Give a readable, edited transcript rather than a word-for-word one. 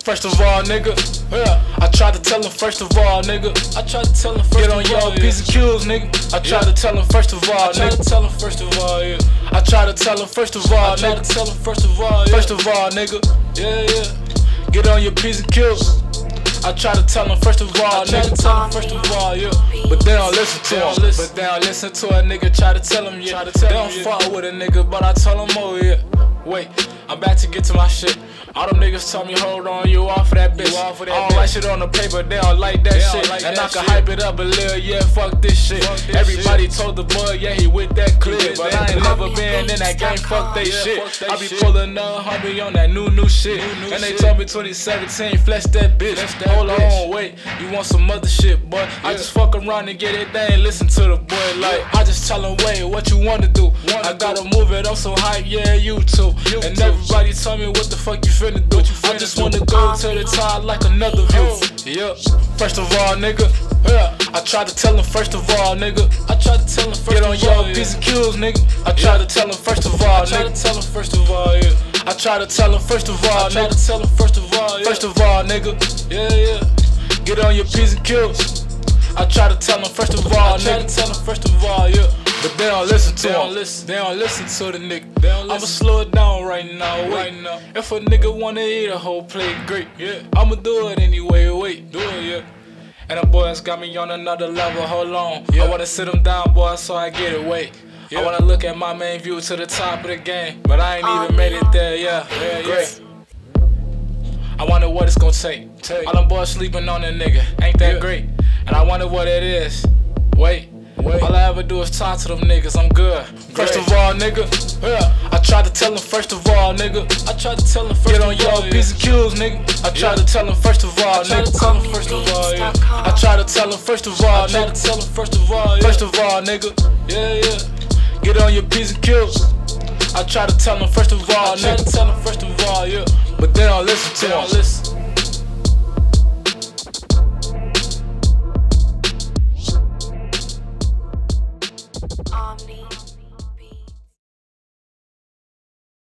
First of all, nigga, yeah. I tried to tell him first of all, nigga. I tried to tell him first of all, get on your P's and Q's, nigga. I tried to tell him first of all, nigga. I tried to tell him first of all, yeah. I tried to tell him first of all, nigga. I tried to tell him first of all, yeah. First of all, nigga, yeah. Get on your P's and Q's. I try to tell him first of all, nigga. Tell him first of all, yeah. But they don't listen to him. But they don't listen to a nigga. Try to tell him, yeah. They don't fuck with a nigga, but I tell him, oh yeah. Wait, I'm back to get to my shit. All them niggas tell me, hold on, you off of that bitch. I don't like shit on the paper, they don't like that shit. And I can hype it up a little, yeah, fuck this shit. Everybody told the boy, yeah, he with that clip. But I ain't never been in that game, fuck they shit. I be pulling up, homie, on that new shit. And they told me 2017, flex that bitch. Hold on, wait, you want some other shit, boy. I just fuck around and get it, they ain't listen to the boy. Like, I just tell him, wait, what you wanna do? I gotta move it, I'm so hype, yeah, you too. And everybody tell me, what the fuck you finna do? I just wanna go to the top like another view. Yeah. First of all, nigga, yeah. I tried to tell him first of all, nigga. I tried to tell him first of all, get on your P's and Q's, nigga. I tried to tell him first of all, nigga. I tried to tell him first of all, yeah. I tried to tell him first of all, nigga. I tried to tell him first of all, yeah. First of all, nigga, yeah. Get on your P's and Q's. I try to tell him first of all, nigga. I try to tell him first of all, yeah. But they don't listen to him. They don't listen to the nigga. I'ma slow it down right now. If a nigga wanna eat a whole plate, great. Yeah. I'ma do it anyway. Wait, do it, yeah. And the boys got me on another level. Hold on. Yeah. I wanna sit them down, boy, so I get it. Wait. Yeah. I wanna look at my main view to the top of the game, but I ain't even made it there. Yeah. Great. I wonder what it's gonna take. All them boys sleeping on a nigga. Ain't that great? And I wonder what it is. Wait. All I ever do is talk to them niggas, I'm good. First of all, nigga, yeah. I tried to tell him first of all, nigga. I tried to tell him first of all, get on your P's and Q's, nigga. I tried to tell him first of all, nigga. I tried to tell him first of all, yeah. I tried to tell him first of all, nigga. I tried to tell him first of all, yeah. First of all, nigga, yeah. Get on your P's and Q's. I tried to tell him first of all, nigga. I tried to tell him first of all, yeah. But they don't listen to him.